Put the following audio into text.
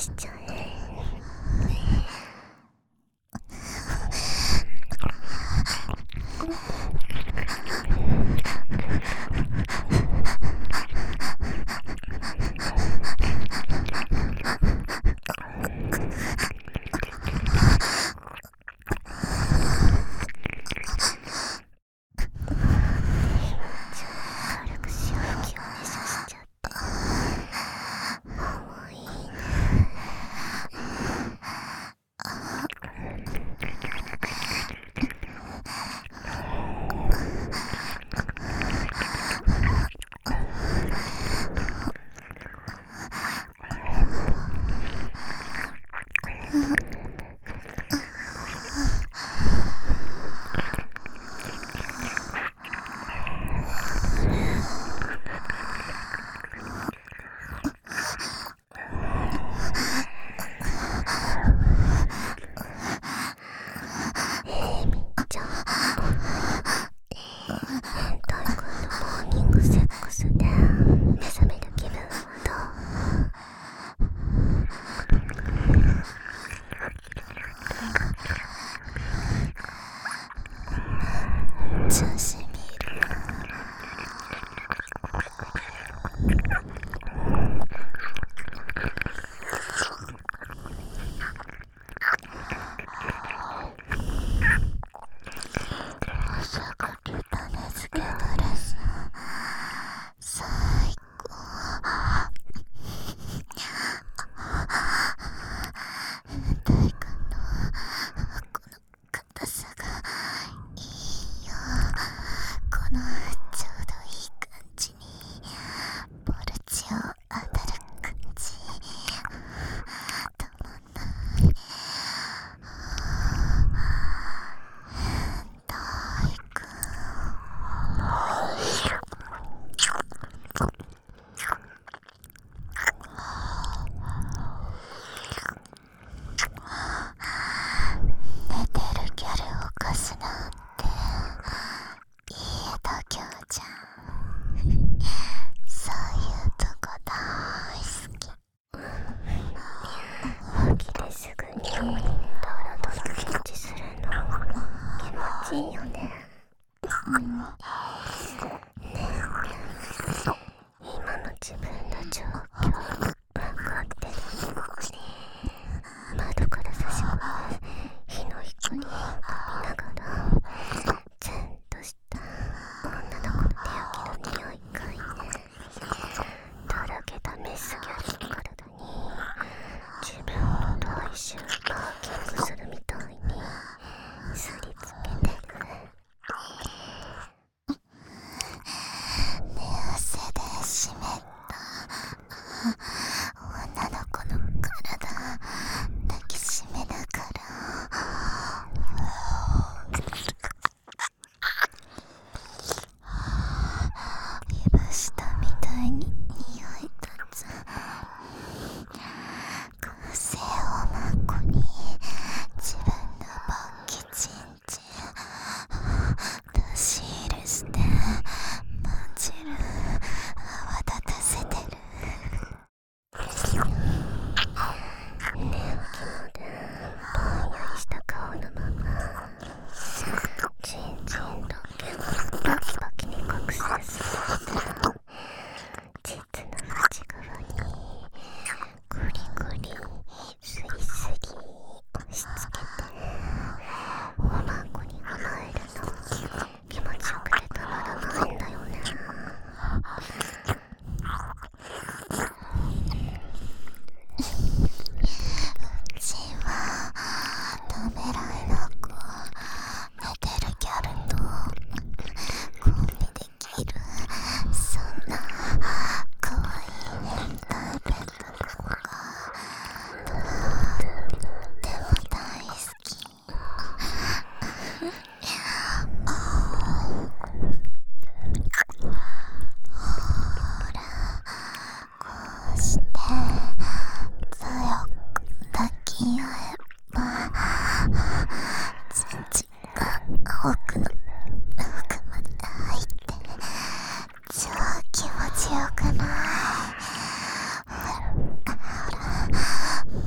しちゃえ。軽く潮吹きを熱射しちゃって。もういいね。タイ君のモーニングセックスで目覚める気分はどう？調子見る。朝がけ種付けドレス最高。大君のこの硬さがいいよ。このちょうどいい感じにボルチを当たる感じたまんない。大君寝てるギャルを貸すなんていい度胸じゃん。そういうとこ大好き。起きてすぐにドロドロキャッチするの気持ちいいよね。ねえ、今の自分の状況分かってる？窓から差し込む日の光を浴びながらツンとした女の子の手焼きの匂いがいいね。とろけたメスギャルの体に自分の体臭マーキングするみたいにすりつけてる。寝汗で湿った女の子の体抱きしめながらいぶしたみたいに匂い立つ。燻製をまこに自分のポッキチンチン出し入れしてまんじる泡立たせてる。寝起きまでぼんやりした顔のままチンチンだけをバキバキに覚醒させて膣の内側にグリグリスリスリ押し付けておまんこに甘えるの気持ちよくてたまらないんだよね。うちはためらいなく寝てるギャルとコンビできる、そんな可愛いタイプの子がとっても大好き。ほら、こうして強く抱き合えばチンチンが奥の奥まで入って超気持ちよくない？ほら、も